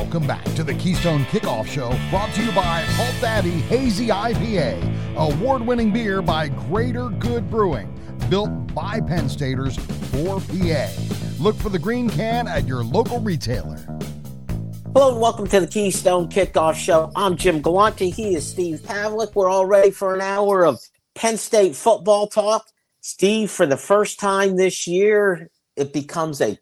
Welcome back to the Keystone Kickoff Show, brought to you by Halt Daddy Hazy IPA, award-winning beer by Greater Good Brewing, built by Penn Staters for PA. Look for the green can at your local retailer. Hello and welcome to the Keystone Kickoff Show. I'm Jim Galante. He is Steve Pavlik. We're all ready for an hour of Penn State football talk. Steve, for the first time this year, it becomes a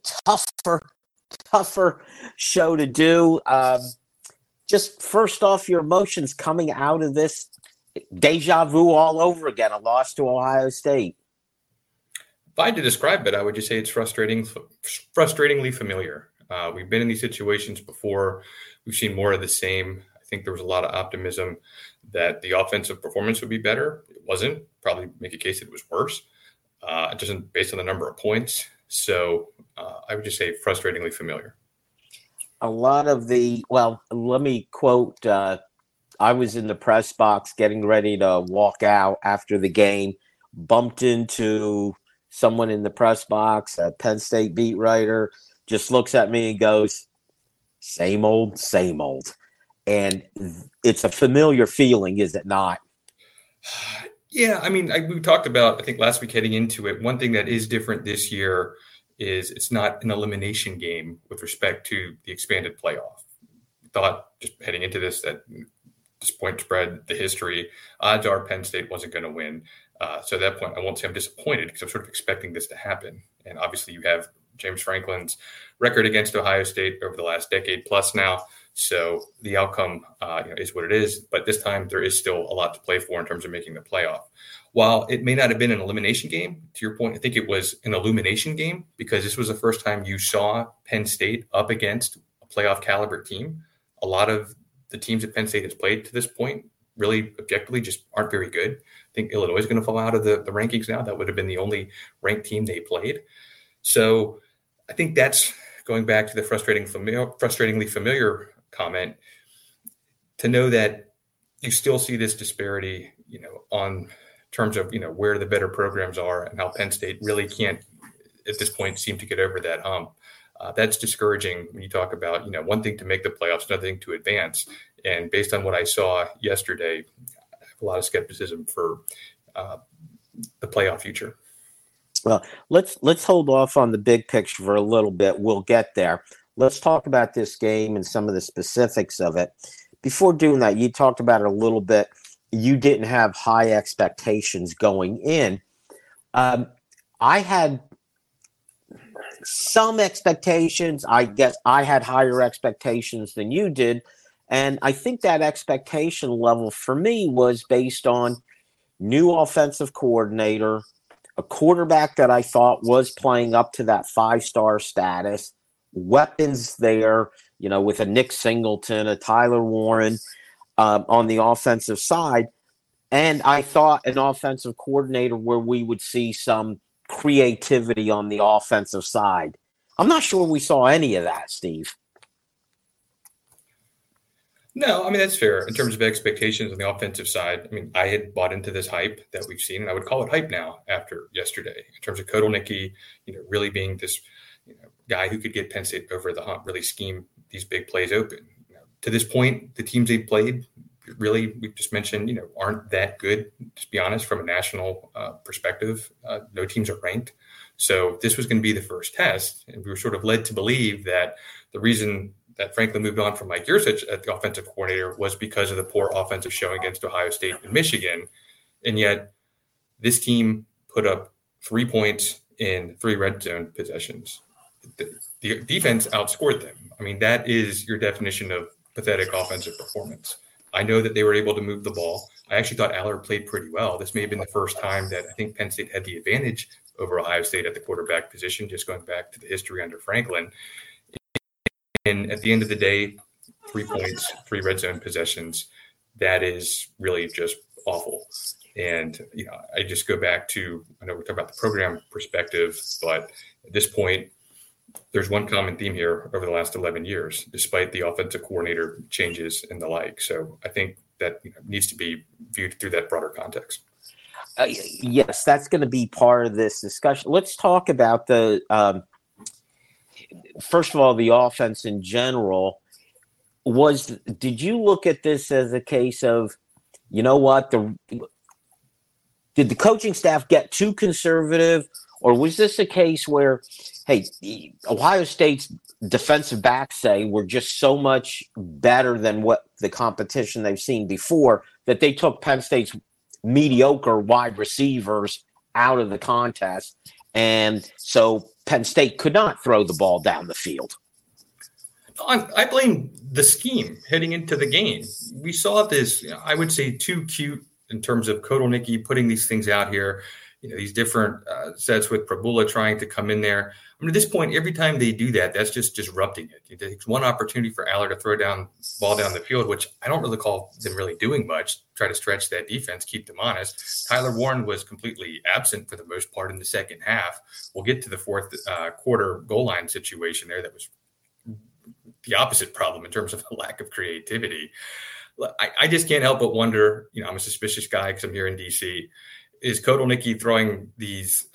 tougher show to do. Just first off, your emotions coming out of this, deja vu all over again, a loss to Ohio State. If I had to describe it, I would just say it's frustratingly familiar. We've been in these situations before. We've seen more of the same. I think there was a lot of optimism that the offensive performance would be better. It wasn't. Probably make a case that it was worse. It doesn't based on the number of points. So I would just say frustratingly familiar. A lot of let me quote, I was in the press box getting ready to walk out after the game, bumped into someone in the press box, a Penn State beat writer, just looks at me and goes, same old, same old. And it's a familiar feeling, is it not? Yeah, I mean, we talked about, I think last week heading into it, one thing that is different this year is it's not an elimination game with respect to the expanded playoff. Thought just heading into this that this point spread, the history, odds are Penn State wasn't going to win. So at that point, I won't say I'm disappointed because I'm sort of expecting this to happen. And obviously you have James Franklin's record against Ohio State over the last decade plus now. So the outcome is what it is. But this time there is still a lot to play for in terms of making the playoff. While it may not have been an elimination game, to your point, I think it was an illumination game because this was the first time you saw Penn State up against a playoff caliber team. A lot of the teams that Penn State has played to this point really objectively just aren't very good. I think Illinois is going to fall out of the rankings now. That would have been the only ranked team they played. So I think that's going back to the frustratingly familiar comment, to know that you still see this disparity, on terms of, where the better programs are and how Penn State really can't at this point seem to get over that hump. That's discouraging when you talk about, one thing to make the playoffs, another thing to advance. And based on what I saw yesterday, I have a lot of skepticism for the playoff future. Well, let's hold off on the big picture for a little bit. We'll get there. Let's talk about this game and some of the specifics of it. Before doing that, you talked about it a little bit. You didn't have high expectations going in. I had some expectations. I guess I had higher expectations than you did. And I think that expectation level for me was based on new offensive coordinator, a quarterback that I thought was playing up to that 5-star status, weapons there, with a Nick Singleton, a Tyler Warren on the offensive side. And I thought an offensive coordinator where we would see some creativity on the offensive side. I'm not sure we saw any of that, Steve. No, I mean, that's fair in terms of expectations on the offensive side. I mean, I had bought into this hype that we've seen, and I would call it hype now after yesterday in terms of Kotelnicki, really being this guy who could get Penn State over the hump, really scheme these big plays open. To this point, the teams they've played, really, we just mentioned, aren't that good, to be honest, from a national perspective. No teams are ranked. So this was going to be the first test, and we were sort of led to believe that the reason that Franklin moved on from Mike Yurcich at the offensive coordinator was because of the poor offensive showing against Ohio State and Michigan. And yet this team put up 3 points in 3 red zone possessions. The defense outscored them. I mean, that is your definition of pathetic offensive performance. I know that they were able to move the ball. I actually thought Allard played pretty well. This may have been the first time that I think Penn State had the advantage over Ohio State at the quarterback position, just going back to the history under Franklin. And at the end of the day, 3 points, 3 red zone possessions, that is really just awful. And, I just go back to, I know we're talking about the program perspective, but at this point, there's one common theme here over the last 11 years, despite the offensive coordinator changes and the like. So I think that needs to be viewed through that broader context. Yes, that's going to be part of this discussion. Let's talk about the first of all, the offense in general. did you look at this as a case of, you know what, did the coaching staff get too conservative, or was this a case where, hey, Ohio State's defensive backs say were just so much better than what the competition they've seen before that they took Penn State's mediocre wide receivers out of the contest, and so Penn State could not throw the ball down the field? I blame the scheme heading into the game. We saw this, I would say, too cute in terms of Kotelnicki putting these things out here, these different sets with Prabula trying to come in there. I mean, at this point, every time they do that, that's just disrupting it. It takes one opportunity for Aller to throw ball down the field, which I don't really call them really doing much, try to stretch that defense, keep them honest. Tyler Warren was completely absent for the most part in the second half. We'll get to the fourth quarter goal line situation there that was the opposite problem in terms of the lack of creativity. I just can't help but wonder, I'm a suspicious guy because I'm here in DC. Is Kotelnicki throwing these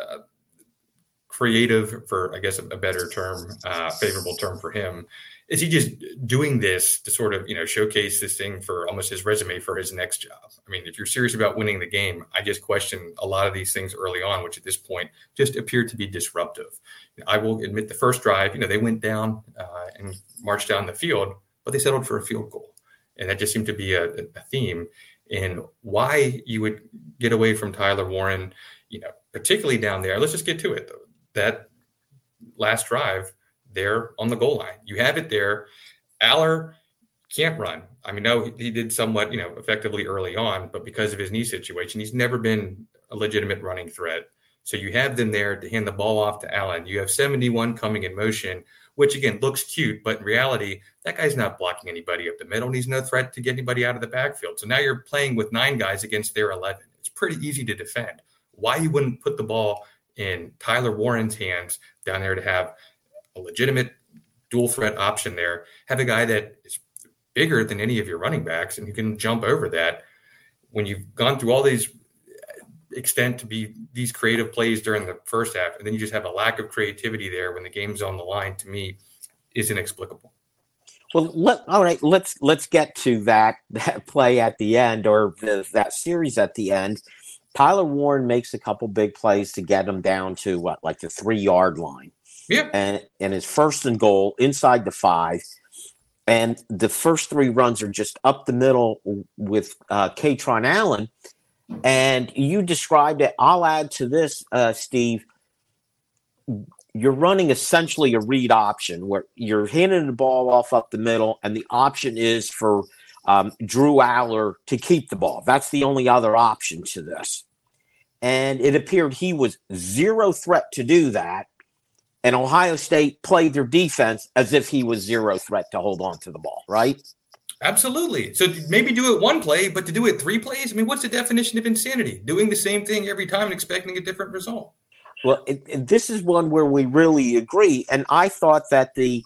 creative, for I guess a better term, favorable term for him? Is he just doing this to sort of, showcase this thing for almost his resume for his next job? I mean, if you're serious about winning the game, I just question a lot of these things early on, which at this point just appeared to be disruptive. I will admit the first drive, they went down and marched down the field, but they settled for a field goal. And that just seemed to be a theme in why you would get away from Tyler Warren, particularly down there. Let's just get to it, though. That last drive there on the goal line, you have it there. Aller can't run. I mean, no, he did somewhat, effectively early on, but because of his knee situation, he's never been a legitimate running threat. So you have them there to hand the ball off to Allen. You have 71 coming in motion, which again looks cute, but in reality, that guy's not blocking anybody up the middle, and he's no threat to get anybody out of the backfield. So now you're playing with 9 guys against their 11. It's pretty easy to defend. Why you wouldn't put the ball in Tyler Warren's hands down there to have a legitimate dual threat option there, have a guy that is bigger than any of your running backs and who can jump over that when you've gone through all these extent to be these creative plays during the first half, and then you just have a lack of creativity there when the game's on the line, to me is inexplicable. Well, all right, let's get to that play at the end, or that series at the end. Tyler Warren makes a couple big plays to get him down to like the 3-yard line. Yeah. And his first and goal inside the 5. And the first 3 runs are just up the middle with Kaytron Allen. And you described it. I'll add to this, Steve. You're running essentially a read option where you're handing the ball off up the middle, and the option is for Drew Aller to keep the ball. That's the only other option to this. And it appeared he was zero threat to do that. And Ohio State played their defense as if he was zero threat to hold on to the ball, right? Absolutely. So maybe do it 1 play, but to do it 3 plays? I mean, what's the definition of insanity? Doing the same thing every time and expecting a different result. Well, this is one where we really agree. And I thought that the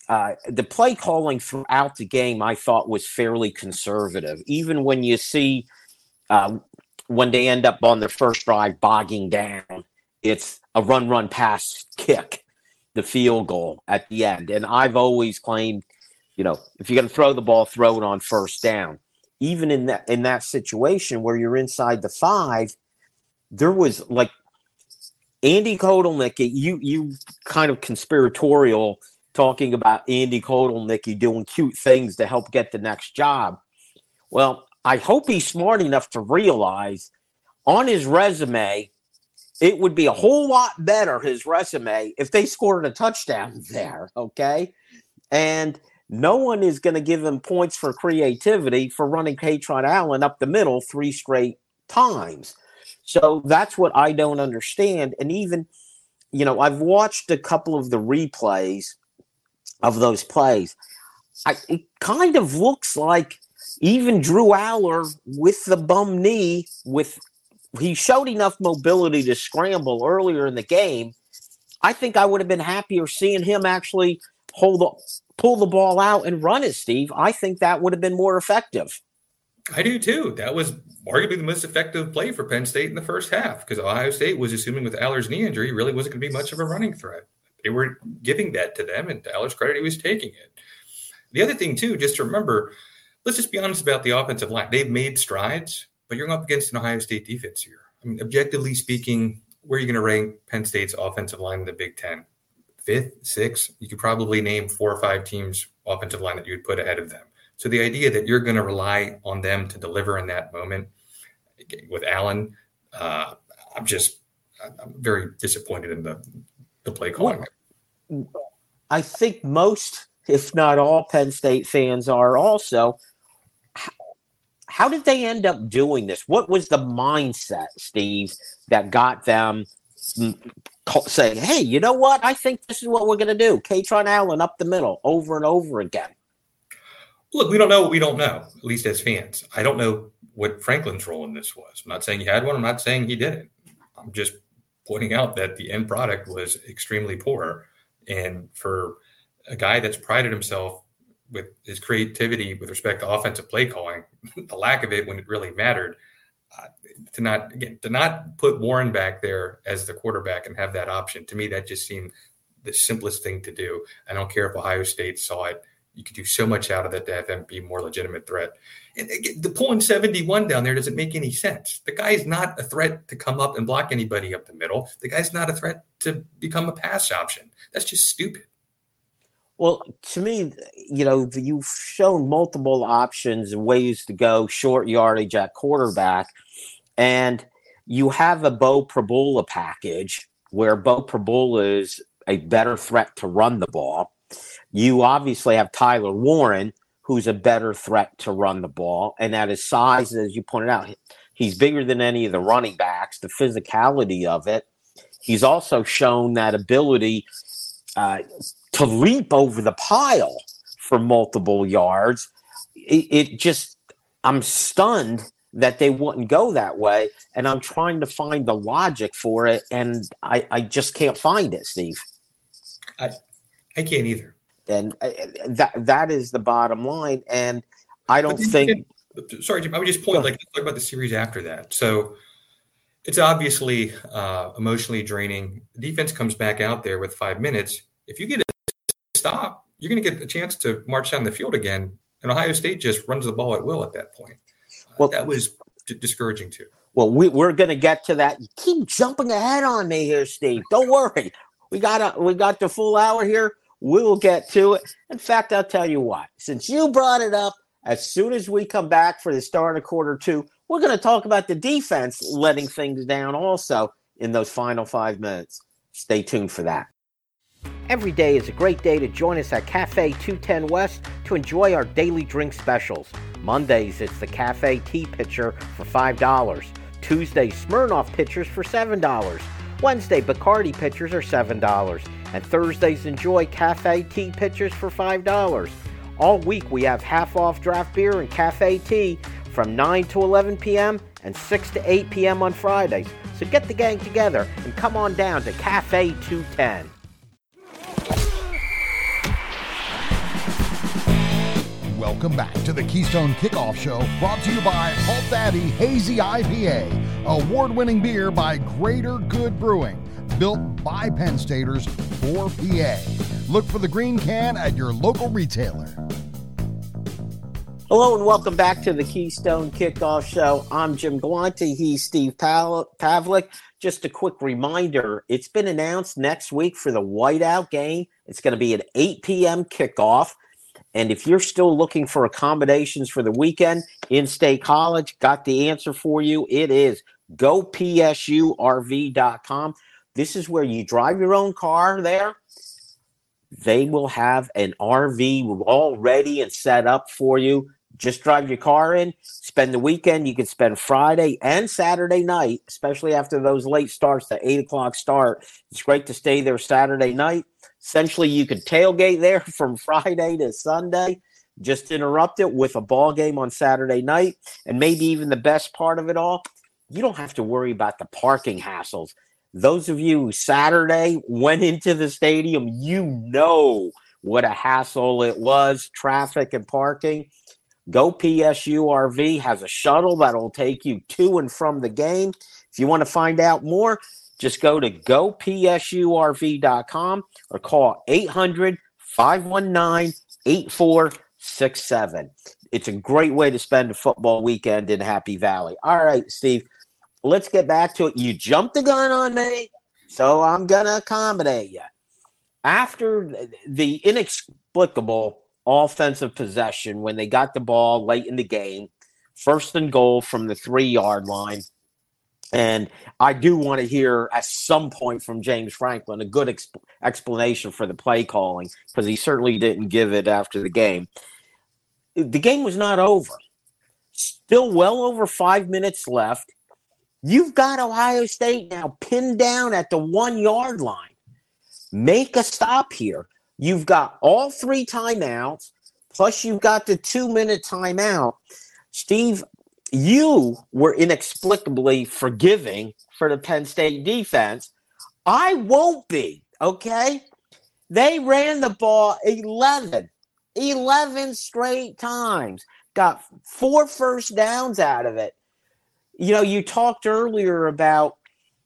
play calling throughout the game, I thought, was fairly conservative. Even when you see when they end up on their first drive bogging down, it's a run, pass, kick, the field goal at the end. And I've always claimed, if you're going to throw the ball, throw it on first down. Even in that situation where you're inside the 5, there was like Andy Kotelnicki, you kind of conspiratorial talking about Andy Kotelnicki doing cute things to help get the next job. Well, I hope he's smart enough to realize on his resume, it would be a whole lot better, his resume, if they scored a touchdown there, okay? And no one is going to give him points for creativity for running Kaytron Allen up the middle 3 straight times. So that's what I don't understand. And even, I've watched a couple of the replays of those plays. It kind of looks like even Drew Aller with the bum knee, he showed enough mobility to scramble earlier in the game. I think I would have been happier seeing him actually pull the ball out and run it, Steve. I think that would have been more effective. I do too. That was arguably the most effective play for Penn State in the first half, because Ohio State was assuming with Aller's knee injury, he really wasn't going to be much of a running threat. They were giving that to them, and to Aller's credit, he was taking it. The other thing, too, just to remember, let's just be honest about the offensive line. They've made strides, but you're up against an Ohio State defense here. I mean, objectively speaking, where are you going to rank Penn State's offensive line in the Big Ten? 5th, 6th? You could probably name 4 or 5 teams' offensive line that you would put ahead of them. So the idea that you're going to rely on them to deliver in that moment with Allen, I'm very disappointed in the play calling. I think most, if not all, Penn State fans are also. How did they end up doing this? What was the mindset, Steve, that got them saying, hey, you know what? I think this is what we're going to do. Kaytron Allen up the middle over and over again. Look, we don't know what we don't know, at least as fans. I don't know what Franklin's role in this was. I'm not saying he had one. I'm not saying he didn't. I'm just pointing out that the end product was extremely poor. And for a guy that's prided himself with his creativity with respect to offensive play calling, the lack of it when it really mattered, to not put Warren back there as the quarterback and have that option, to me, that just seemed the simplest thing to do. I don't care if Ohio State saw it. You could do so much out of it to have them be a more legitimate threat. And the pulling 71 down there doesn't make any sense. The guy's not a threat to come up and block anybody up the middle. The guy's not a threat to become a pass option. That's just stupid. Well, to me, you've shown multiple options and ways to go short yardage at quarterback, and you have a Bo Prabula package where Bo Prabula is a better threat to run the ball. You obviously have Tyler Warren, who's a better threat to run the ball, and at his size, as you pointed out, he's bigger than any of the running backs, the physicality of it. He's also shown that ability to leap over the pile for multiple yards. I'm stunned that they wouldn't go that way, and I'm trying to find the logic for it, and I just can't find it, Steve. I can't either. And that is the bottom line, and I don't think. Sorry, Jim. I would just point, let's talk about the series after that. So it's obviously emotionally draining. The defense comes back out there with 5 minutes. If you get a stop, you're going to get a chance to march down the field again. And Ohio State just runs the ball at will at that point. Well, that was discouraging too. Well, we're going to get to that. You keep jumping ahead on me here, Steve. Don't worry. We got the full hour here. We'll get to it. In fact, I'll tell you what. Since you brought it up, as soon as we come back for the start of quarter 2, we're going to talk about the defense letting things down also in those final 5 minutes. Stay tuned for that. Every day is a great day to join us at Cafe 210 West to enjoy our daily drink specials. Mondays, it's the Cafe Tea Pitcher for $5. Tuesday, Smirnoff Pitchers for $7. Wednesday, Bacardi Pitchers are $7. And Thursdays, enjoy Cafe Tea Pitchers for $5. All week, we have half-off draft beer and cafe tea from 9 to 11 p.m. and 6 to 8 p.m. on Fridays. So get the gang together and come on down to Cafe 210. Welcome back to the Keystone Kickoff Show, brought to you by Halt Daddy Hazy IPA, award-winning beer by Greater Good Brewing, built by Penn Staters for PA. Look for the green can at your local retailer. Hello and welcome back to the Keystone Kickoff Show. I'm Jim Galante. He's Steve Pavlik. Just a quick reminder, it's been announced next week for the whiteout game. It's going to be at 8 p.m. kickoff. And if you're still looking for accommodations for the weekend, In-State College got the answer for you. It is gopsurv.com. This is where you drive your own car there. They will have an RV all ready and set up for you. Just drive your car in, spend the weekend. You can spend Friday and Saturday night, especially after those late starts, the 8 o'clock start. It's great to stay there Saturday night. Essentially, you could tailgate there from Friday to Sunday, just interrupt it with a ball game on Saturday night. And maybe even the best part of it all, you don't have to worry about the parking hassles. Those of you who Saturday went into the stadium, you know what a hassle it was, traffic and parking. Go PSU RV has a shuttle that will take you to and from the game. If you want to find out more, just go to gopsurv.com or call 800-519-84 6-7. It's a great way to spend a football weekend in Happy Valley. All right, Steve, let's get back to it. You jumped the gun on me, so I'm going to accommodate you. After the inexplicable offensive possession, when they got the ball late in the game, 1st and goal from the 3-yard line, and I do want to hear at some point from James Franklin a good explanation for the play calling, because he certainly didn't give it after the game. The game was not over. Still well over 5 minutes left. You've got Ohio State now pinned down at the 1-yard line. Make a stop here. You've got all 3 timeouts, plus you've got the 2-minute timeout. Steve, you were inexplicably forgiving for the Penn State defense. I won't be, okay? They ran the ball 11 straight times, got 4 first downs out of it. You know, you talked earlier about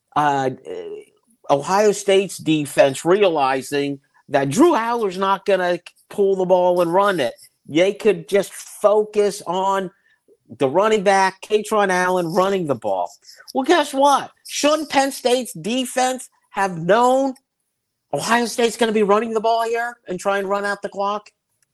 Ohio State's defense realizing that Drew Howler's not going to pull the ball and run it. They could just focus on the running back, Kaytron Allen, running the ball. Well, guess what? Shouldn't Penn State's defense have known Ohio State's going to be running the ball here and try and run out the clock?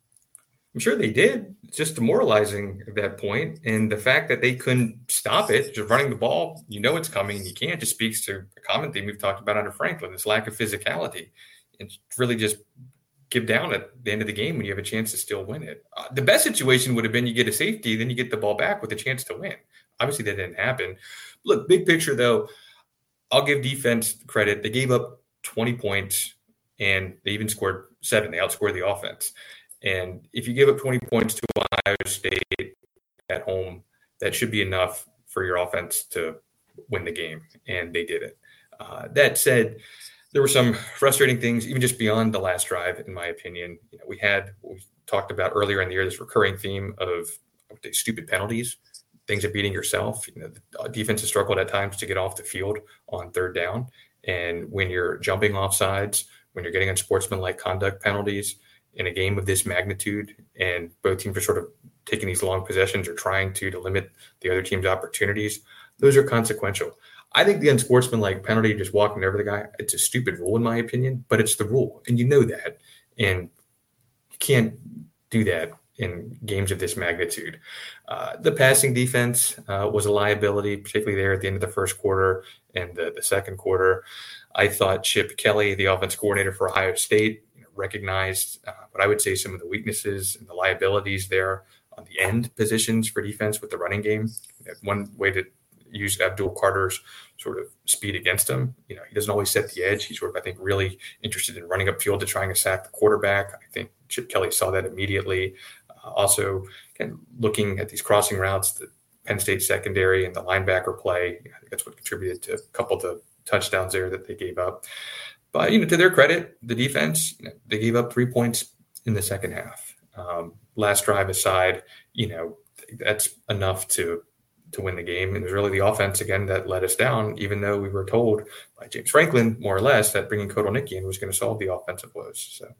I'm sure they did. It's just demoralizing at that point. And the fact that they couldn't stop it, just running the ball, you know it's coming, and you can't, just speaks to a common theme we've talked about under Franklin, this lack of physicality. It's really just give down at the end of the game when you have a chance to still win it. The best situation would have been you get a safety, then you get the ball back with a chance to win. Obviously, that didn't happen. Look, big picture, though, I'll give defense credit. They gave up 20 points, and they even scored 7. They outscored the offense. And if you give up 20 points to Ohio State at home, that should be enough for your offense to win the game, and they did it. That said, there were some frustrating things, even just beyond the last drive, in my opinion. You know, we had what we talked about earlier in the year, this recurring theme of stupid penalties, things of beating yourself. You know, the defense has struggled at times to get off the field on 3rd down. And when you're jumping off sides, when you're getting unsportsmanlike conduct penalties in a game of this magnitude, and both teams are sort of taking these long possessions or trying to limit the other team's opportunities, those are consequential. I think the unsportsmanlike penalty, just walking over the guy, it's a stupid rule in my opinion, but it's the rule, and you know that. And you can't do that in games of this magnitude. The passing defense was a liability, particularly there at the end of the first quarter and the second quarter. I thought Chip Kelly, the offense coordinator for Ohio State, recognized what I would say some of the weaknesses and the liabilities there on the end positions for defense with the running game. One way to use Abdul Carter's sort of speed against him. You know, he doesn't always set the edge. He's sort of, I think, really interested in running upfield to trying to sack the quarterback. I think Chip Kelly saw that immediately. Also, again, looking at these crossing routes, the Penn State secondary and the linebacker play, I think that's what contributed to a couple of the touchdowns there that they gave up. But, you know, to their credit, the defense, you know, they gave up 3 points in the second half. Last drive aside, you know, that's enough to win the game. And it was really the offense, again, that let us down, even though we were told by James Franklin, more or less, that bringing Kotelnicki in was going to solve the offensive woes. So,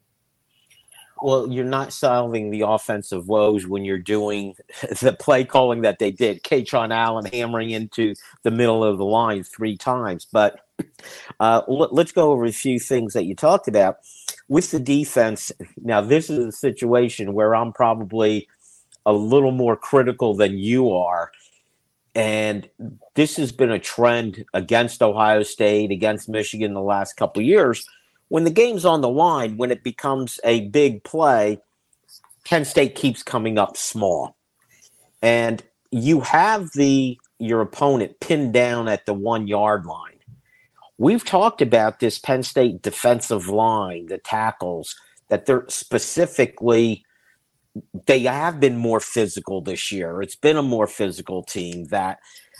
well, you're not solving the offensive woes when you're doing the play calling that they did. Kaytron Allen hammering into the middle of the line 3 times. But let's go over a few things that you talked about. With the defense, now this is a situation where I'm probably a little more critical than you are. And this has been a trend against Ohio State, against Michigan the last couple of years. When the game's on the line, when it becomes a big play, Penn State keeps coming up small. And you have your opponent pinned down at the 1-yard line. We've talked about this Penn State defensive line, the tackles, that they're specifically – they have been more physical this year. It's been a more physical team but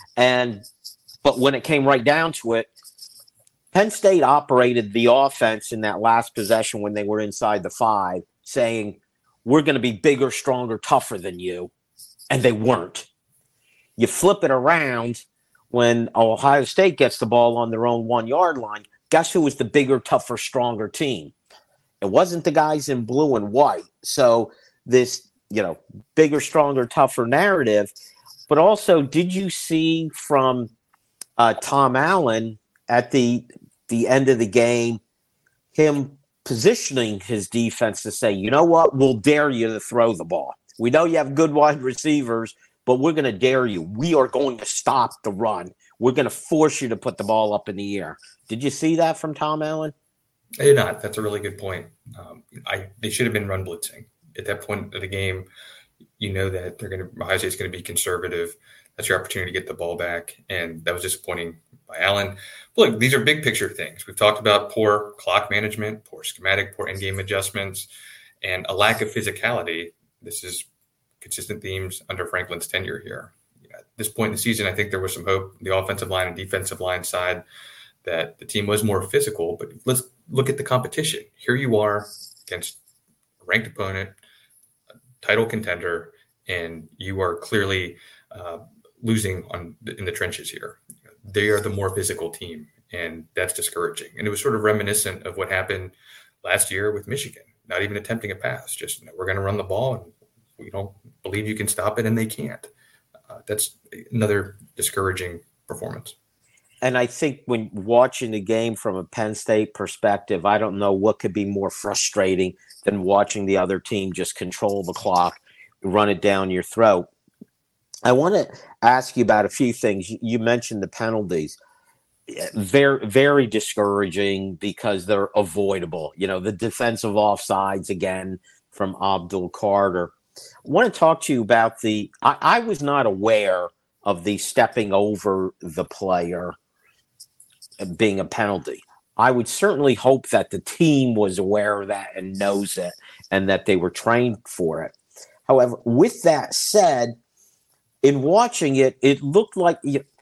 when it came right down to it, Penn State operated the offense in that last possession when they were inside the 5, saying, we're going to be bigger, stronger, tougher than you. And they weren't. You flip it around when Ohio State gets the ball on their own 1-yard line. Guess who was the bigger, tougher, stronger team? It wasn't the guys in blue and white. So this bigger, stronger, tougher narrative. But also, did you see from Tom Allen at the end of the game, him positioning his defense to say, you know what, we'll dare you to throw the ball. We know you have good wide receivers, but we're going to dare you. We are going to stop the run. We're going to force you to put the ball up in the air. Did you see that from Tom Allen? I did not. That's a really good point. They should have been run blitzing. At that point of the game, you know that Ohio State's going to be conservative. That's your opportunity to get the ball back. And that was disappointing by Allen. Look, these are big picture things. We've talked about poor clock management, poor schematic, poor in-game adjustments, and a lack of physicality. This is consistent themes under Franklin's tenure here. At this point in the season, I think there was some hope on the offensive line and defensive line side that the team was more physical. But let's look at the competition. Here you are against a ranked opponent, a title contender, and you are clearly losing in the trenches here. They are the more physical team, and that's discouraging. And it was sort of reminiscent of what happened last year with Michigan, not even attempting a pass, just we're going to run the ball, and we don't believe you can stop it, and they can't. That's another discouraging performance. And I think when watching the game from a Penn State perspective, I don't know what could be more frustrating than watching the other team just control the clock, run it down your throat. I want to ask you about a few things. You mentioned the penalties. Very, very discouraging because they're avoidable. The defensive offsides again from Abdul Carter. I want to talk to you about I was not aware of the stepping over the player being a penalty. I would certainly hope that the team was aware of that and knows it and that they were trained for it. However, with that said, in watching it, it looked like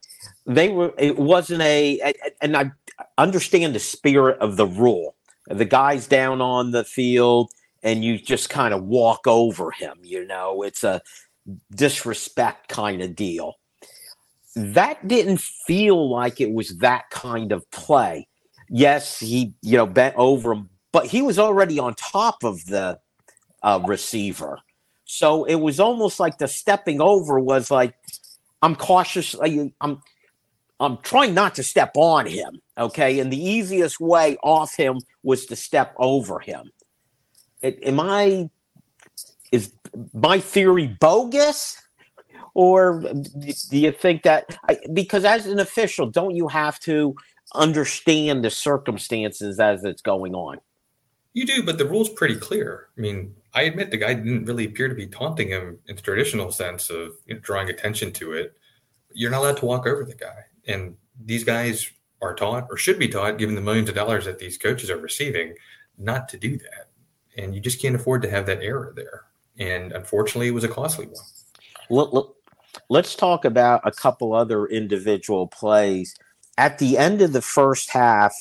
it wasn't and I understand the spirit of the rule. The guy's down on the field and you just kind of walk over him, it's a disrespect kind of deal. That didn't feel like it was that kind of play. Yes, he, bent over him, but he was already on top of the receiver. So it was almost like the stepping over was like, I'm cautious. I'm trying not to step on him. Okay. And the easiest way off him was to step over him. Is my theory bogus? Or do you think that because as an official, don't you have to understand the circumstances as it's going on? You do, but the rule's pretty clear. I mean, I admit the guy didn't really appear to be taunting him in the traditional sense of drawing attention to it. You're not allowed to walk over the guy. And these guys are taught or should be taught, given the millions of dollars that these coaches are receiving, not to do that. And you just can't afford to have that error there. And unfortunately, it was a costly one. Let's talk about a couple other individual plays. At the end of the first half,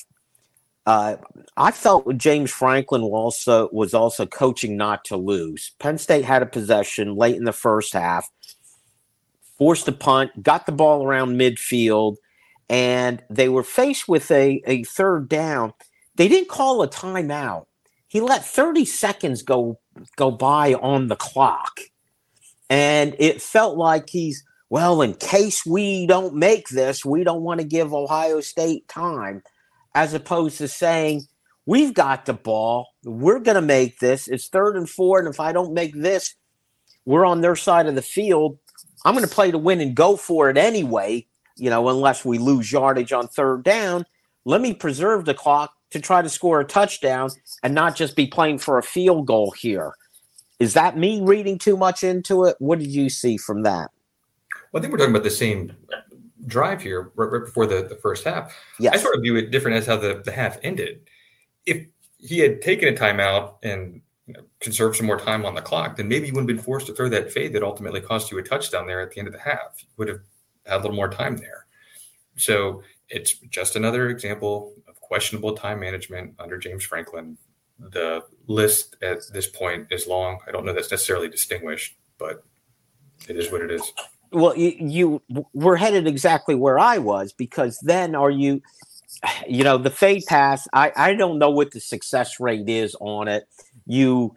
I felt James Franklin was also coaching not to lose. Penn State had a possession late in the first half, forced a punt, got the ball around midfield, and they were faced with a third down. They didn't call a timeout. He let 30 seconds go by on the clock. And it felt like in case we don't make this, we don't want to give Ohio State time, as opposed to saying, we've got the ball, we're going to make this, it's 3rd and 4, and if I don't make this, we're on their side of the field. I'm going to play to win and go for it anyway, unless we lose yardage on 3rd down. Let me preserve the clock to try to score a touchdown and not just be playing for a field goal here. Is that me reading too much into it? What did you see from that? Well, I think we're talking about the same drive here right before the first half. Yes. I sort of view it different as how the half ended. If he had taken a timeout and conserved some more time on the clock, then maybe he wouldn't have been forced to throw that fade that ultimately cost you a touchdown there at the end of the half. You would have had a little more time there. So it's just another example of questionable time management under James Franklin. The list at this point is long. I don't know that's necessarily distinguished, but it is what it is. Well, you were headed exactly where I was, because then the fade pass, I don't know what the success rate is on it. You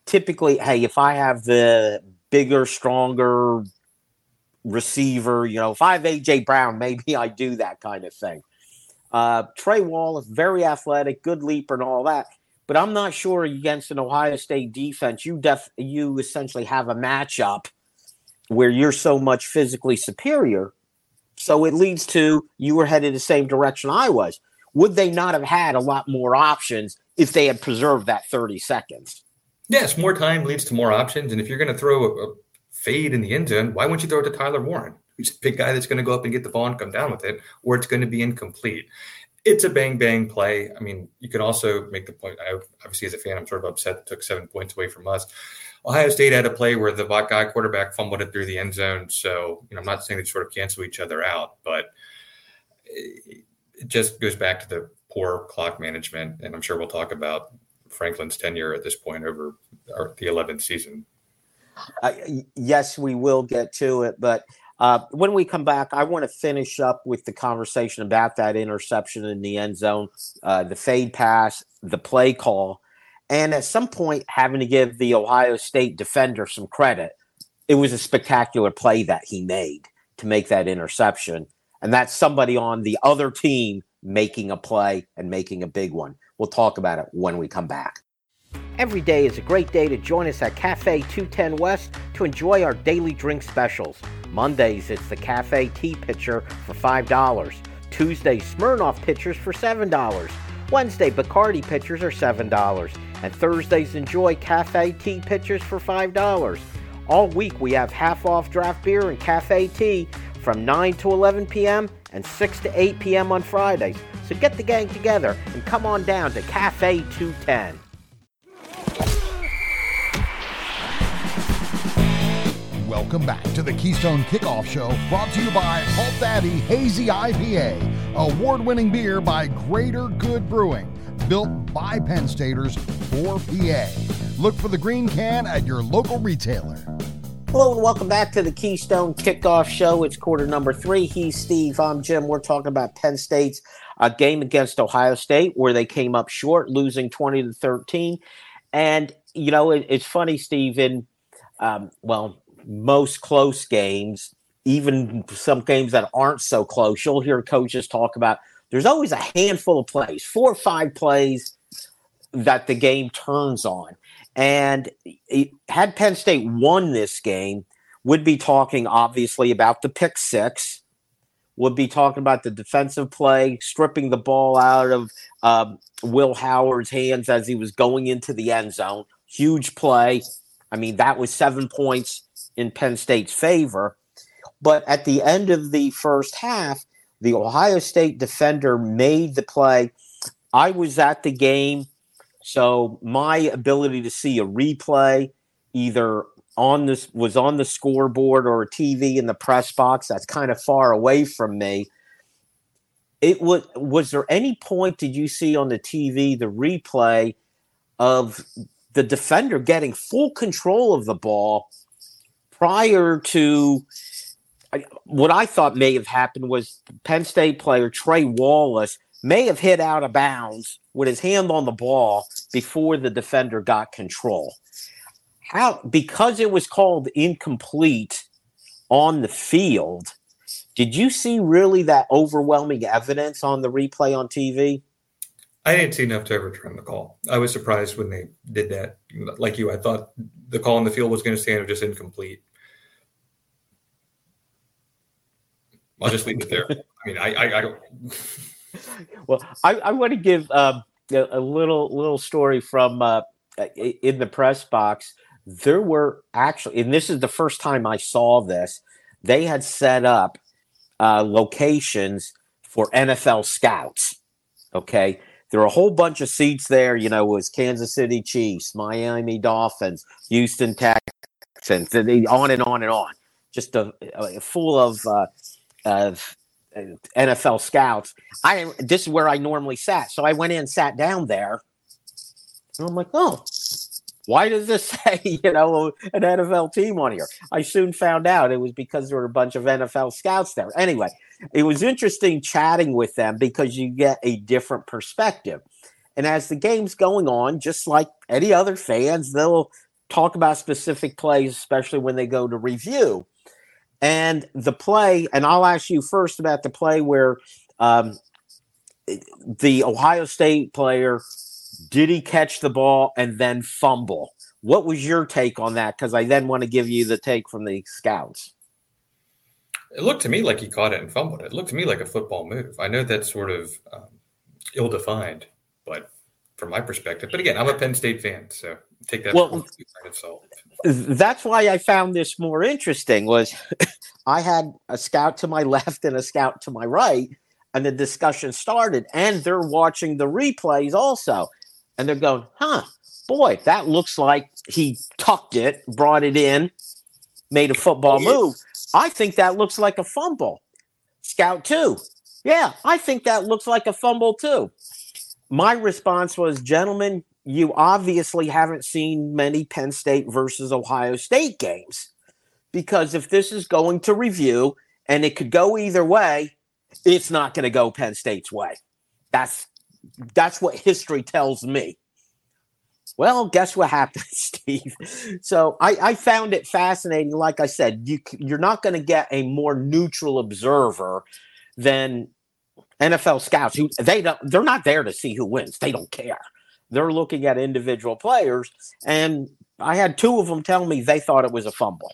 typically, hey, if I have the bigger, stronger receiver, if I have A.J. Brown, maybe I do that kind of thing. Trey Wallace, very athletic, good leaper and all that. But I'm not sure against an Ohio State defense, you essentially have a matchup where you're so much physically superior. So it leads to you were headed the same direction I was. Would they not have had a lot more options if they had preserved that 30 seconds? Yes, more time leads to more options. And if you're going to throw a fade in the end zone, why wouldn't you throw it to Tyler Warren, who's a big guy that's going to go up and get the ball and come down with it, or it's going to be incomplete? It's a bang-bang play. I mean, you can also make the point, obviously as a fan, I'm sort of upset that took 7 points away from us. Ohio State had a play where the Buckeye quarterback fumbled it through the end zone. So, I'm not saying they sort of cancel each other out, but it just goes back to the poor clock management. And I'm sure we'll talk about Franklin's tenure at this point over the 11th season. Yes, we will get to it. But when we come back, I want to finish up with the conversation about that interception in the end zone, the fade pass, the play call. And at some point, having to give the Ohio State defender some credit. It was a spectacular play that he made to make that interception. And that's somebody on the other team making a play and making a big one. We'll talk about it when we come back. Every day is a great day to join us at Cafe 210 West to enjoy our daily drink specials. Mondays, it's the Cafe Tea Pitcher for $5. Tuesday, Smirnoff Pitchers for $7. Wednesday, Bacardi Pitchers are $7. And Thursdays, enjoy Cafe Tea Pitchers for $5. All week, we have half-off draft beer and cafe tea from 9 to 11 p.m. and 6 to 8 p.m. on Fridays. So get the gang together and come on down to Cafe 210. Welcome back to the Keystone Kickoff Show, brought to you by Halt Daddy Hazy IPA, award-winning beer by Greater Good Brewing, built by Penn Staters for PA. Look for the green can at your local retailer. Hello and welcome back to the Keystone Kickoff Show. It's quarter number 3. He's Steve. I'm Jim. We're talking about Penn State's game against Ohio State, where they came up short, losing 20-13. And, it's funny, Steve, in, most close games, even some games that aren't so close, you'll hear coaches talk about there's always a handful of plays, 4 or 5 plays that the game turns on. And had Penn State won this game, would be talking obviously about the pick six, would be talking about the defensive play, stripping the ball out of Will Howard's hands as he was going into the end zone. Huge play. I mean, that was 7 points in Penn State's favor. But at the end of the first half, the Ohio State defender made the play. I was at the game, so my ability to see a replay either was on the scoreboard or a TV in the press box. That's kind of far away from me. Was there any point did you see on the TV the replay of the defender getting full control of the ball prior to what I thought may have happened was Penn State player Trey Wallace may have hit out of bounds with his hand on the ball before the defender got control. Because it was called incomplete on the field, did you see really that overwhelming evidence on the replay on TV? I didn't see enough to overturn the call. I was surprised when they did that. Like you, I thought the call on the field was going to stand or just incomplete. I'll just leave it there. I mean, I don't. Well, I want to give a little story from in the press box. There were actually, and this is the first time I saw this, they had set up locations for NFL scouts. Okay. There were a whole bunch of seats there, it was Kansas City Chiefs, Miami Dolphins, Houston Texans, on and on and on. Just full of NFL scouts. This is where I normally sat. So I went in, sat down there, and I'm like, oh, why does this say, an NFL team on here? I soon found out it was because there were a bunch of NFL scouts there. Anyway, it was interesting chatting with them because you get a different perspective. And as the game's going on, just like any other fans, they'll talk about specific plays, especially when they go to review. And the play, and I'll ask you first about the play where the Ohio State player, did he catch the ball and then fumble? What was your take on that? Because I then want to give you the take from the scouts. It looked to me like he caught it and fumbled it. It looked to me like a football move. I know that's sort of ill-defined, but from my perspective. But again, I'm a Penn State fan, so take that with a grain of salt. That's why I found this more interesting was I had a scout to my left and a scout to my right, and the discussion started, and they're watching the replays also. And they're going, boy, that looks like he tucked it, brought it in, made a football move. I think that looks like a fumble. Scout 2. Yeah, I think that looks like a fumble too. My response was, gentlemen, you obviously haven't seen many Penn State versus Ohio State games, because if this is going to review and it could go either way, it's not going to go Penn State's way. That's what history tells me. Well, guess what happened, Steve? So I found it fascinating. Like I said, you're not going to get a more neutral observer than NFL scouts. They're not there to see who wins. They don't care. They're looking at individual players. And I had 2 of them tell me they thought it was a fumble.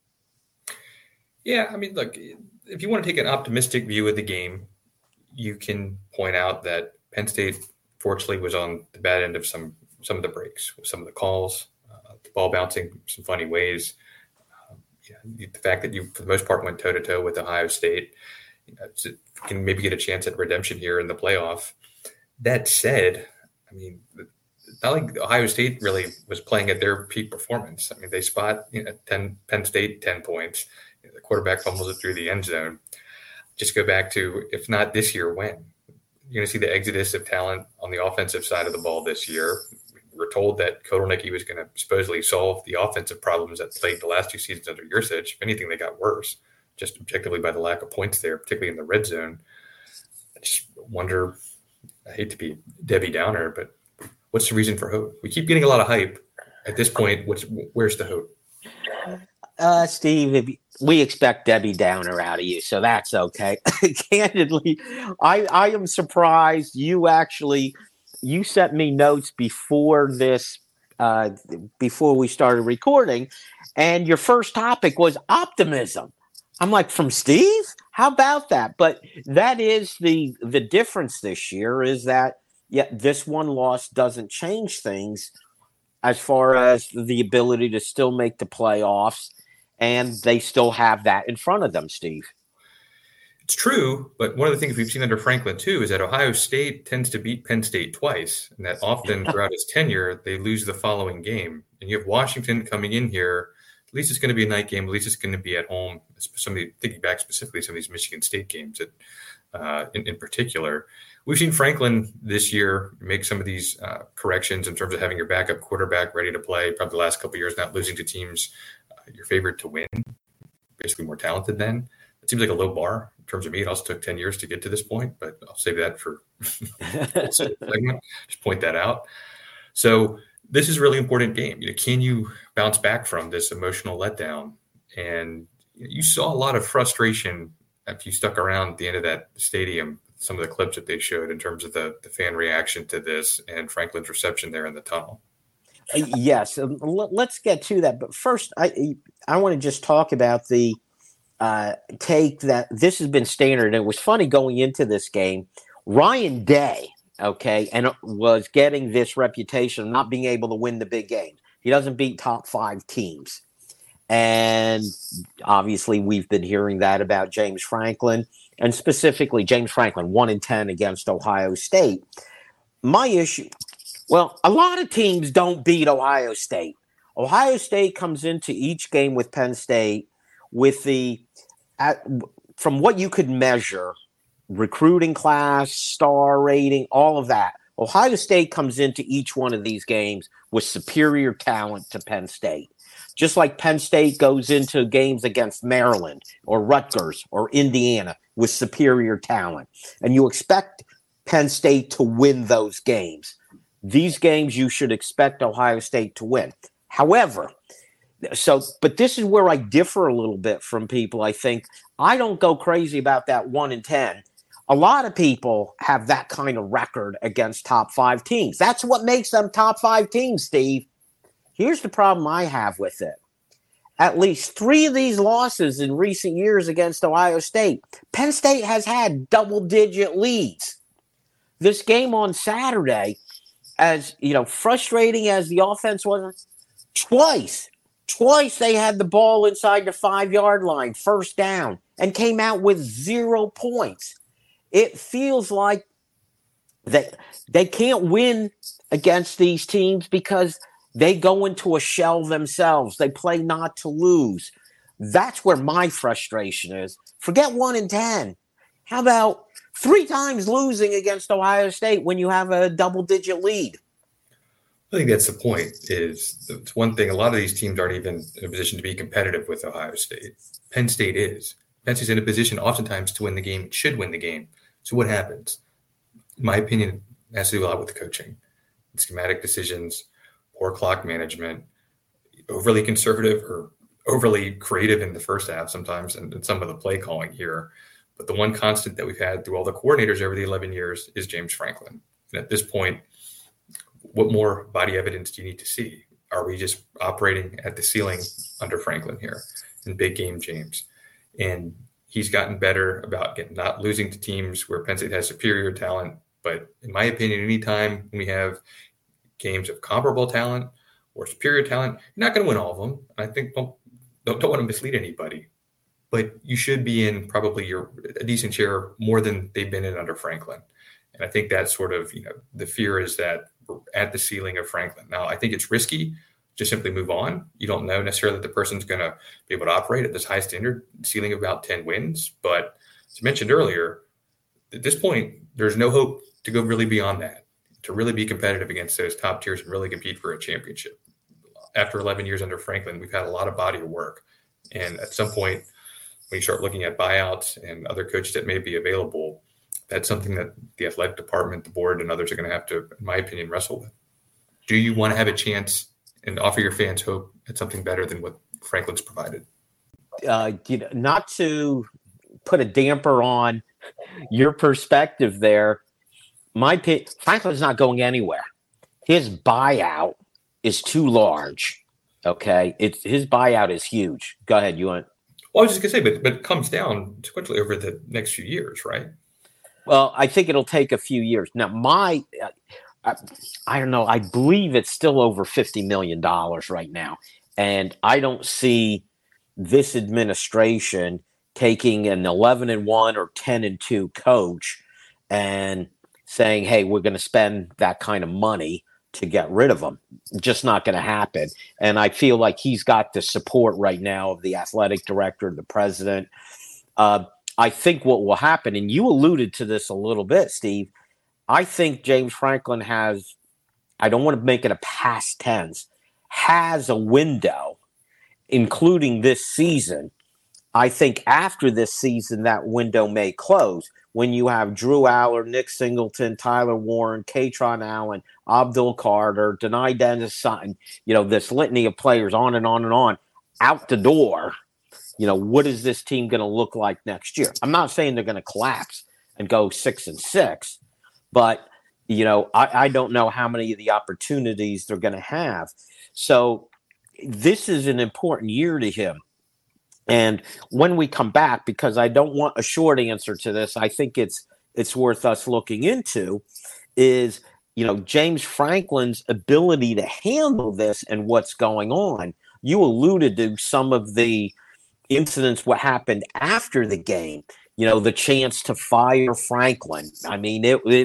Yeah, I mean, look, if you want to take an optimistic view of the game, you can point out that Penn State, fortunately, was on the bad end of some of the breaks, some of the calls, the ball bouncing some funny ways. The fact that you, for the most part, went toe-to-toe with Ohio State, can maybe get a chance at redemption here in the playoff. That said, I mean, not like Ohio State really was playing at their peak performance. I mean, they spot Penn State 10 points. The quarterback fumbles it through the end zone. Just go back to, if not this year, when? You're going to see the exodus of talent on the offensive side of the ball this year. We're told that Kotelnicki was going to supposedly solve the offensive problems that plagued the last 2 seasons under Yurcich. If anything, they got worse, just objectively by the lack of points there, particularly in the red zone. I just wonder, I hate to be Debbie Downer, but what's the reason for hope? We keep getting a lot of hype. At this point, where's the hope? Steve, we expect Debbie Downer out of you, so that's okay. Candidly, I am surprised you sent me notes before this, before we started recording, and your first topic was optimism. I'm like, from Steve? How about that? But that is the difference this year, is that this one loss doesn't change things as far as the ability to still make the playoffs, and they still have that in front of them, Steve. It's true, but one of the things we've seen under Franklin, too, is that Ohio State tends to beat Penn State twice, and that often throughout his tenure, they lose the following game. And you have Washington coming in here. At least it's going to be a night game. At least it's going to be at home. Thinking back specifically some of these Michigan State games in particular. We've seen Franklin this year make some of these corrections in terms of having your backup quarterback ready to play. Probably the last couple of years, not losing to teams you're favored to win, basically more talented than. It seems like a low bar in terms of me. It also took 10 years to get to this point, but I'll save that for segment. Just point that out. So this is a really important game. Can you bounce back from this emotional letdown? And you saw a lot of frustration if you stuck around at the end of that stadium, some of the clips that they showed in terms of the fan reaction to this and Franklin's reception there in the tunnel. Yes, let's get to that. But first, I want to just talk about the take that this has been standard. And it was funny going into this game. Ryan Day, and was getting this reputation of not being able to win the big games. He doesn't beat top 5 teams. And obviously, we've been hearing that about James Franklin, and specifically James Franklin, 1-10 against Ohio State. My issue, well, a lot of teams don't beat Ohio State. Ohio State comes into each game with Penn State with from what you could measure, recruiting class, star rating, all of that. Ohio State comes into each one of these games with superior talent to Penn State. Just like Penn State goes into games against Maryland or Rutgers or Indiana with superior talent. And you expect Penn State to win those games. These games you should expect Ohio State to win. However, but this is where I differ a little bit from people. I think I don't go crazy about that 1-10. A lot of people have that kind of record against top 5 teams. That's what makes them top 5 teams, Steve. Here's the problem I have with it. At least 3 of these losses in recent years against Ohio State, Penn State has had double-digit leads. This game on Saturday, as frustrating as the offense was, twice they had the ball inside the 5-yard line, first down, and came out with 0 points. It feels like they can't win against these teams because they go into a shell themselves. They play not to lose. That's where my frustration is. Forget 1-10. How about 3 times losing against Ohio State when you have a double-digit lead? I think that's the point. It's one thing. A lot of these teams aren't even in a position to be competitive with Ohio State. Penn State is. Penn State's in a position oftentimes to win the game. It should win the game. So what happens? In my opinion, it has to do a lot with the coaching, schematic decisions, poor clock management, overly conservative or overly creative in the first half sometimes, and some of the play calling here. But the one constant that we've had through all the coordinators over the 11 years is James Franklin. And at this point, what more body evidence do you need to see? Are we just operating at the ceiling under Franklin here in big game James? And he's gotten better about not losing to teams where Penn State has superior talent. But in my opinion, anytime we have games of comparable talent or superior talent, you're not going to win all of them. I think don't want to mislead anybody. But you should be in probably a decent share more than they've been in under Franklin. And I think that's sort of, the fear is that we're at the ceiling of Franklin. Now, I think it's risky to simply move on. You don't know necessarily that the person's going to be able to operate at this high standard ceiling of about 10 wins. But as I mentioned earlier, at this point, there's no hope to go really beyond that, to really be competitive against those top tiers and really compete for a championship. After 11 years under Franklin, we've had a lot of body of work. And at some point, when you start looking at buyouts and other coaches that may be available, that's something that the athletic department, the board, and others are going to have to, in my opinion, wrestle with. Do you want to have a chance and offer your fans hope at something better than what Franklin's provided? Not to put a damper on your perspective there, Franklin's not going anywhere. His buyout is too large. Okay, his buyout is huge. Go ahead. You want? Well, I was just going to say, but it comes down sequentially over the next few years, right? Well, I think it'll take a few years. Now, I don't know. I believe it's still over $50 million right now. And I don't see this administration taking an 11-1 or 10-2 coach and saying, hey, we're going to spend that kind of money to get rid of him. Just not going to happen. And I feel like he's got the support right now of the athletic director, the president. I think what will happen, and you alluded to this a little bit, Steve, I think James Franklin has, I don't want to make it a past tense, has a window, including this season. I think after this season, that window may close when you have Drew Aller, Nick Singleton, Tyler Warren, Katron Allen, Abdul Carter, Denai Dennis Sutton, this litany of players on and on and on, out the door. What is this team going to look like next year? I'm not saying they're going to collapse and go 6-6, but, I don't know how many of the opportunities they're going to have. So this is an important year to him. And when we come back, because I don't want a short answer to this, I think it's worth us looking into, is, James Franklin's ability to handle this and what's going on. You alluded to some of the incidents, what happened after the game, the chance to fire Franklin. I mean,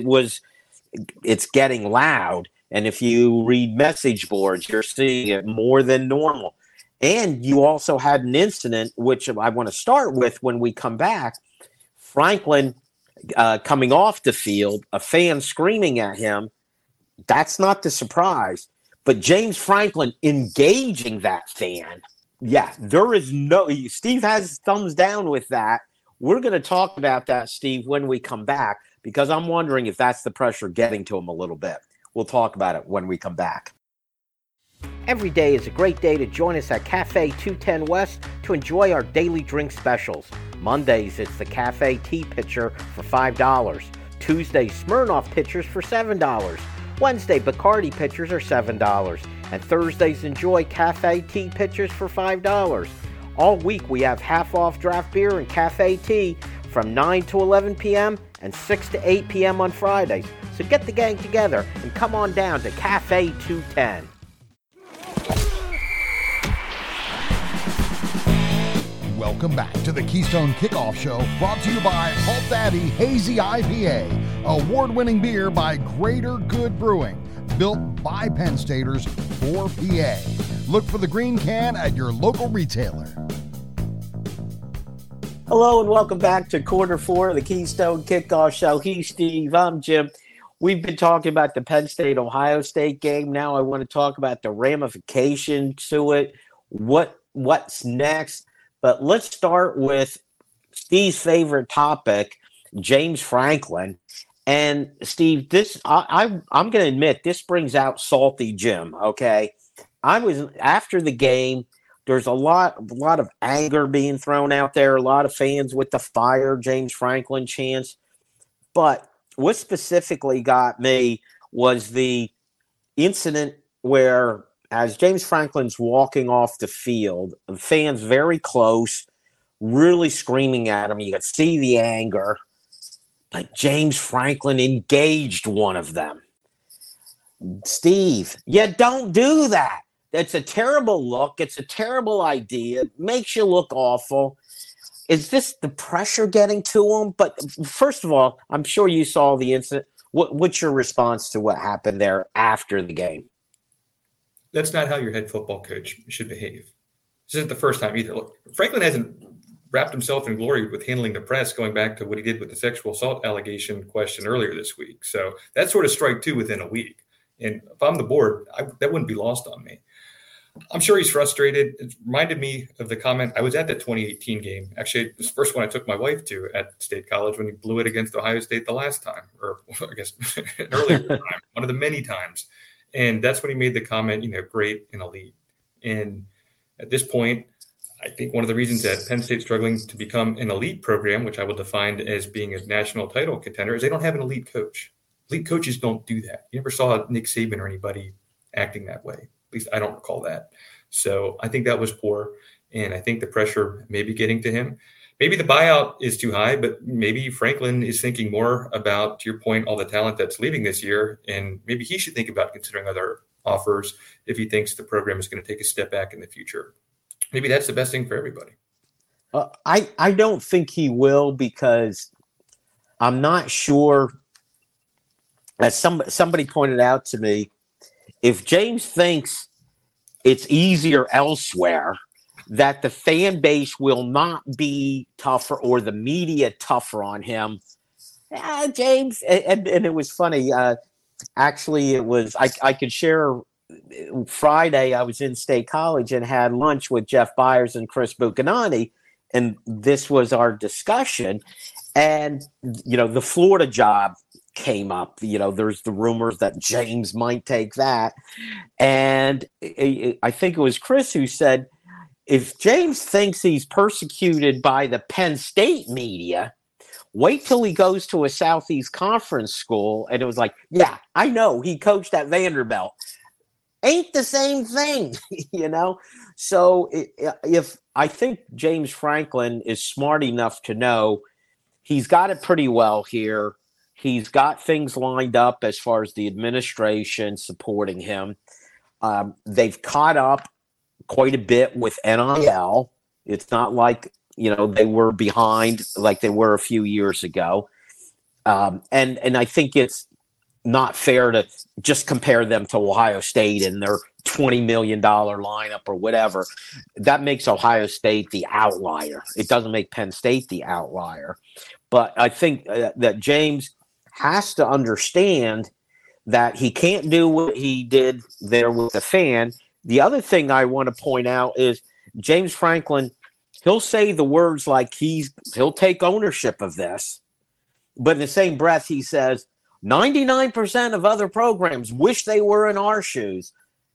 it's getting loud. And if you read message boards, you're seeing it more than normal. And you also had an incident, which I want to start with when we come back. Franklin coming off the field, a fan screaming at him. That's not the surprise. But James Franklin engaging that fan. Yeah, Steve has thumbs down with that. We're going to talk about that, Steve, when we come back, because I'm wondering if that's the pressure getting to him a little bit. We'll talk about it when we come back. Every day is a great day to join us at Cafe 210 West to enjoy our daily drink specials. Mondays, it's the Cafe Tea Pitcher for $5. Tuesday, Smirnoff Pitchers for $7. Wednesday, Bacardi Pitchers are $7. And Thursdays, enjoy Cafe Tea Pitchers for $5. All week, we have half-off draft beer and cafe tea from 9 to 11 p.m. and 6 to 8 p.m. on Fridays. So get the gang together and come on down to Cafe 210. Welcome back to the Keystone Kickoff Show, brought to you by Halt Daddy Hazy IPA, award-winning beer by Greater Good Brewing, built by Penn Staters for PA. Look for the green can at your local retailer. Hello and welcome back to Quarter 4 of the Keystone Kickoff Show. He's Steve, I'm Jim. We've been talking about the Penn State-Ohio State game. Now I want to talk about the ramifications to it, what's next. But let's start with Steve's favorite topic, James Franklin. And Steve, this I'm going to admit this brings out salty Jim. Okay, I was after the game. There's a lot of anger being thrown out there. A lot of fans with the fire James Franklin chants. But what specifically got me was the incident where, as James Franklin's walking off the field, fans very close, really screaming at him. You could see the anger. But James Franklin engaged one of them. Steve, you don't do that. It's a terrible look. It's a terrible idea. It makes you look awful. Is this the pressure getting to him? But first of all, I'm sure you saw the incident. What's your response to what happened there after the game? That's not how your head football coach should behave. This isn't the first time either. Look, Franklin hasn't wrapped himself in glory with handling the press, going back to what he did with the sexual assault allegation question earlier this week. So that's sort of strike two within a week. And if I'm the board, that wouldn't be lost on me. I'm sure he's frustrated. It reminded me of the comment. I was at the 2018 game. Actually, it was the first one I took my wife to at State College when he blew it against Ohio State the last time, or I guess an earlier time, one of the many times. And that's when he made the comment, great and elite. And at this point, I think one of the reasons that Penn State's struggling to become an elite program, which I will define as being a national title contender, is they don't have an elite coach. Elite coaches don't do that. You never saw Nick Saban or anybody acting that way. At least I don't recall that. So I think that was poor. And I think the pressure may be getting to him. Maybe the buyout is too high, but maybe Franklin is thinking more about, to your point, all the talent that's leaving this year. And maybe he should think about considering other offers if he thinks the program is going to take a step back in the future. Maybe that's the best thing for everybody. I don't think he will, because I'm not sure, as somebody pointed out to me, if James thinks it's easier elsewhere, that the fan base will not be tougher or the media tougher on him. James, and it was funny. Actually, it was, I could share Friday, I was in State College and had lunch with Jeff Byers and Chris Buchanani, and this was our discussion. And, the Florida job came up. There's the rumors that James might take that. And I think it was Chris who said, if James thinks he's persecuted by the Penn State media, wait till he goes to a Southeast Conference school. And it was like, yeah, I know he coached at Vanderbilt. Ain't the same thing, So if I think James Franklin is smart enough to know he's got it pretty well here. He's got things lined up as far as the administration supporting him. They've caught up quite a bit with NIL. It's not like, they were behind like they were a few years ago. And I think it's not fair to just compare them to Ohio State and their $20 million lineup or whatever. That makes Ohio State the outlier. It doesn't make Penn State the outlier. But I think that James has to understand that he can't do what he did there with the fan. The other thing I want to point out is James Franklin, he'll say the words like he'll take ownership of this. But in the same breath, he says, 99% of other programs wish they were in our shoes.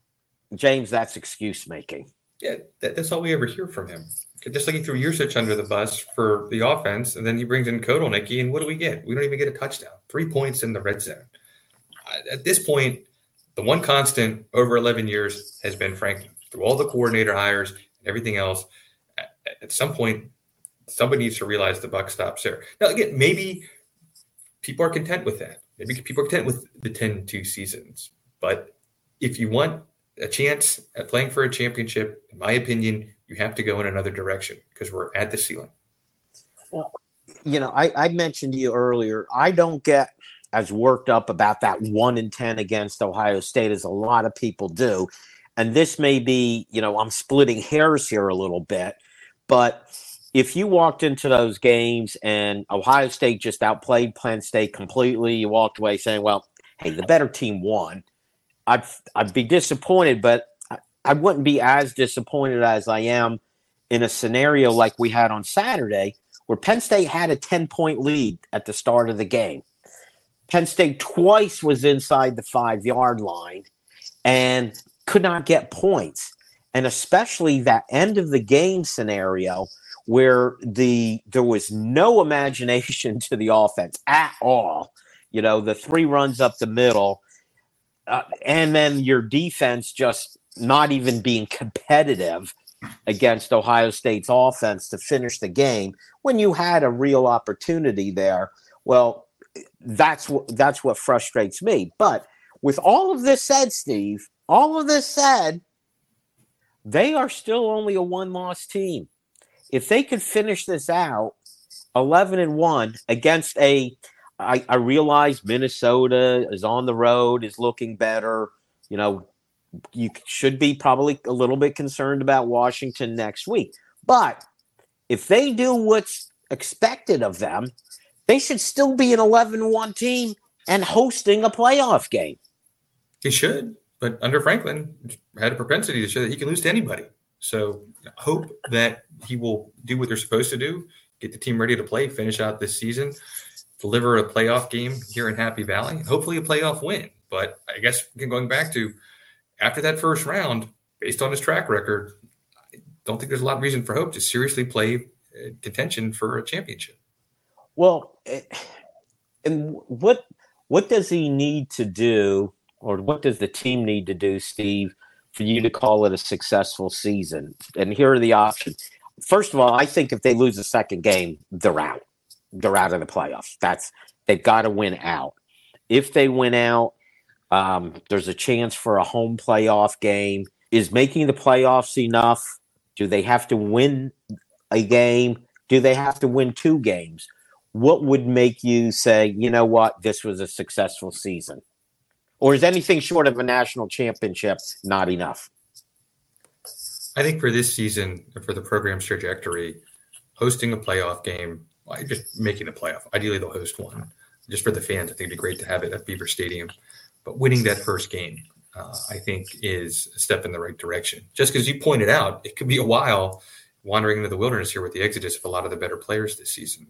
James, that's excuse making. Yeah, that's all we ever hear from him. Just like he threw Yurcich under the bus for the offense, and then he brings in Kotelnicki, and what do we get? We don't even get a touchdown. 3 points in the red zone. At this point, the one constant over 11 years has been Franklin. Through all the coordinator hires and everything else, at some point, somebody needs to realize the buck stops there. Now, again, maybe people are content with that. Maybe people are content with the 10-2 seasons. But if you want a chance at playing for a championship, in my opinion, you have to go in another direction because we're at the ceiling. Well, I mentioned to you earlier, I don't get as worked up about that 1-10 against Ohio State as a lot of people do. And this may be, I'm splitting hairs here a little bit, but if you walked into those games and Ohio State just outplayed Penn State completely, you walked away saying, well, hey, the better team won. I'd be disappointed, but I wouldn't be as disappointed as I am in a scenario like we had on Saturday where Penn State had a 10-point lead at the start of the game. Penn State twice was inside the 5-yard line and could not get points. And especially that end of the game scenario where there was no imagination to the offense at all. The 3 runs up the middle, and then your defense just not even being competitive against Ohio State's offense to finish the game when you had a real opportunity there. Well, that's what frustrates me. But with all of this said, Steve, they are still only a 1-loss team. If they could finish this out 11-1 against I realize Minnesota is on the road, is looking better. You should be probably a little bit concerned about Washington next week. But if they do what's expected of them, they should still be an 11-1 team and hosting a playoff game. He should, but under Franklin, had a propensity to show that he can lose to anybody. So hope that he will do what they're supposed to do, get the team ready to play, finish out this season, deliver a playoff game here in Happy Valley, and hopefully a playoff win. But I guess going back to after that first round, based on his track record, I don't think there's a lot of reason for hope to seriously play contention for a championship. Well, and what does he need to do, or what does the team need to do, Steve, for you to call it a successful season? And here are the options. First of all, I think if they lose the second game, they're out. They're out of the playoffs. They've got to win out. If they win out, there's a chance for a home playoff game. Is making the playoffs enough? Do they have to win a game? Do they have to win 2 games? What would make you say, you know what, this was a successful season? Or is anything short of a national championship not enough? I think for this season, for the program's trajectory, hosting a playoff game, just making a playoff. Ideally, they'll host one. Just for the fans, I think it'd be great to have it at Beaver Stadium. But winning that first game, I think, is a step in the right direction. Just because you pointed out, it could be a while wandering into the wilderness here with the exodus of a lot of the better players this season.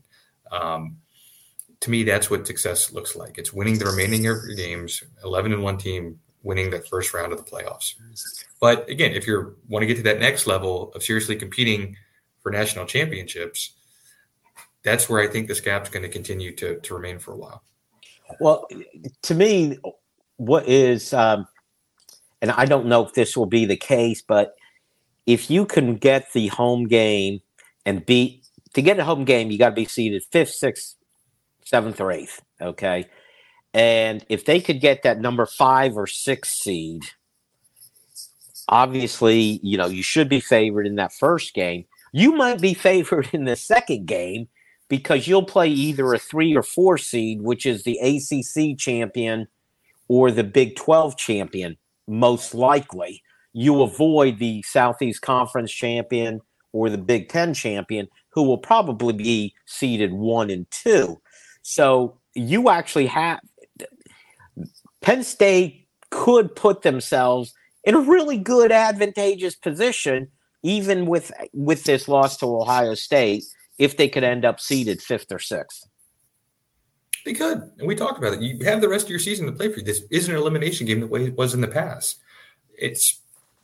To me, that's what success looks like. It's winning the remaining games, 11-1 team, winning the first round of the playoffs. But again, if you want to get to that next level of seriously competing for national championships, that's where I think this gap's going to continue to remain for a while. Well, to me, what is, and I don't know if this will be the case, but if you can get the home game and to get a home game, you got to be seeded 5th, 6th, 7th, or 8th. Okay. And if they could get that number 5 or 6 seed, obviously, you should be favored in that first game. You might be favored in the second game because you'll play either a 3 or 4 seed, which is the ACC champion or the Big 12 champion, most likely. You avoid the Southeast Conference champion or the Big 10 champion, who will probably be seeded 1 and 2. So you actually have Penn State could put themselves in a really good, advantageous position, even with this loss to Ohio State, if they could end up seeded 5th or 6th. They could. And we talked about it. You have the rest of your season to play for. This isn't an elimination game the way it was in the past. It's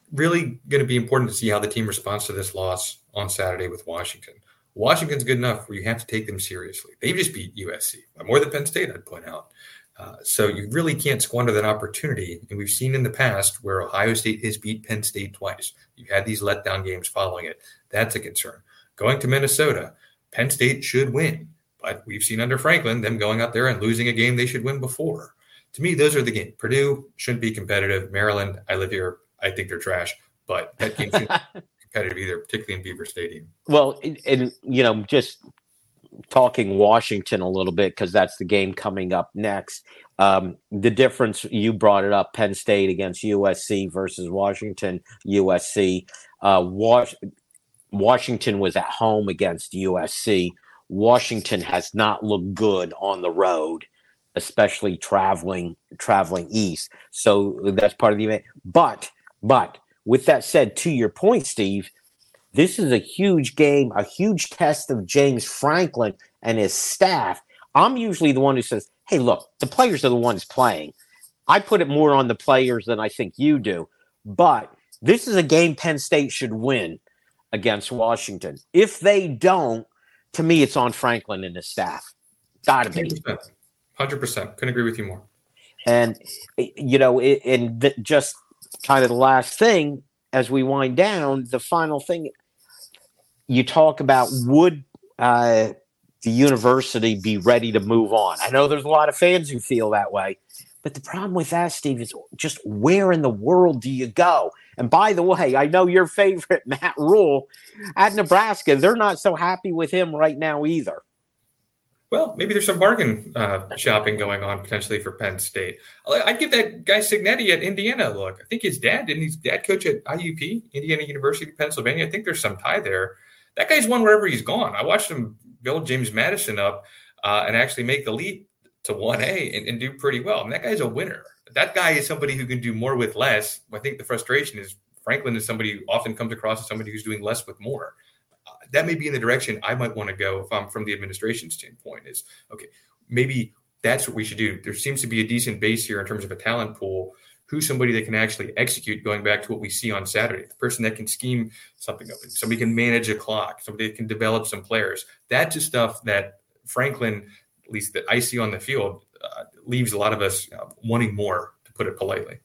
really going to be important to see how the team responds to this loss on Saturday with Washington. Washington's good enough where you have to take them seriously. They just beat USC, more than Penn State, I'd point out. So you really can't squander that opportunity. And we've seen in the past where Ohio State has beat Penn State twice. You had these letdown games following it. That's a concern. Going to Minnesota, Penn State should win. But we've seen under Franklin them going out there and losing a game they should win before. To me, those are the games. Purdue shouldn't be competitive. Maryland, I live here. I think they're trash. But that game shouldn't be competitive either, particularly in Beaver Stadium. Well, and just talking Washington a little bit, because that's the game coming up next. The difference, you brought it up, Penn State against USC versus Washington, USC. Washington was at home against USC. Washington has not looked good on the road, especially traveling east. So that's part of the event. But with that said, to your point, Steve, this is a huge game, a huge test of James Franklin and his staff. I'm usually the one who says, hey, look, the players are the ones playing. I put it more on the players than I think you do. But this is a game Penn State should win against Washington. If they don't, to me, it's on Franklin and his staff. Gotta be. 100%. Couldn't agree with you more. And, just kind of the last thing as we wind down, the final thing you talk about, would the university be ready to move on? I know there's a lot of fans who feel that way, but the problem with that, Steve, is just where in the world do you go? And by the way, I know your favorite, Matt Rule, at Nebraska, they're not so happy with him right now either. Well, maybe there's some bargain shopping going on potentially for Penn State. I'd give that guy Signetti at Indiana a look. I think his dad coach at IUP, Indiana University, Pennsylvania. I think there's some tie there. That guy's won wherever he's gone. I watched him build James Madison up and actually make the leap to 1A and do pretty well. I mean, that guy's a winner. That guy is somebody who can do more with less. I think the frustration is Franklin is somebody who often comes across as somebody who's doing less with more. That may be in the direction I might want to go if I'm from the administration standpoint is, okay, maybe that's what we should do. There seems to be a decent base here in terms of a talent pool. Who's somebody that can actually execute, going back to what we see on Saturday, the person that can scheme something up, somebody can manage a clock, somebody that can develop some players. That's just stuff that Franklin, at least that I see on the field, leaves a lot of us wanting more, to put it politely.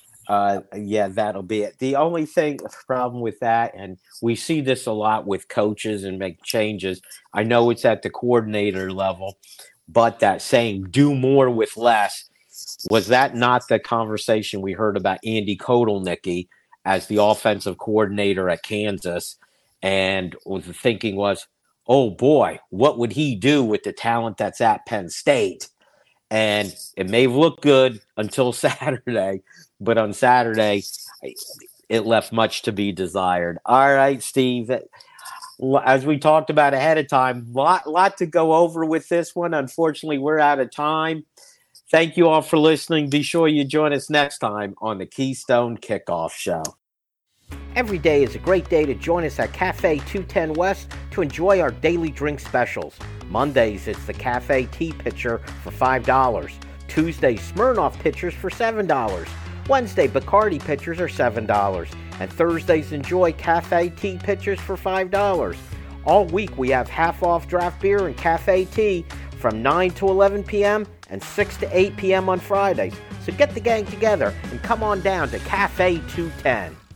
Yeah, that'll be it. The only problem with that, and we see this a lot with coaches and make changes. I know it's at the coordinator level, but that saying do more with less, was that not the conversation we heard about Andy Kotelnicki as the offensive coordinator at Kansas? And the thinking was, oh boy, what would he do with the talent that's at Penn State? And it may have looked good until Saturday, but on Saturday, it left much to be desired. All right, Steve, as we talked about ahead of time, lot to go over with this one. Unfortunately, we're out of time. Thank you all for listening. Be sure you join us next time on the Keystone Kickoff Show. Every day is a great day to join us at Cafe 210 West to enjoy our daily drink specials. Mondays, it's the Cafe Tea Pitcher for $5. Tuesday, Smirnoff Pitchers for $7. Wednesday, Bacardi Pitchers are $7. And Thursdays, enjoy Cafe Tea Pitchers for $5. All week, we have half-off draft beer and cafe tea from 9 to 11 p.m. and 6 to 8 p.m. on Fridays. So get the gang together and come on down to Cafe 210.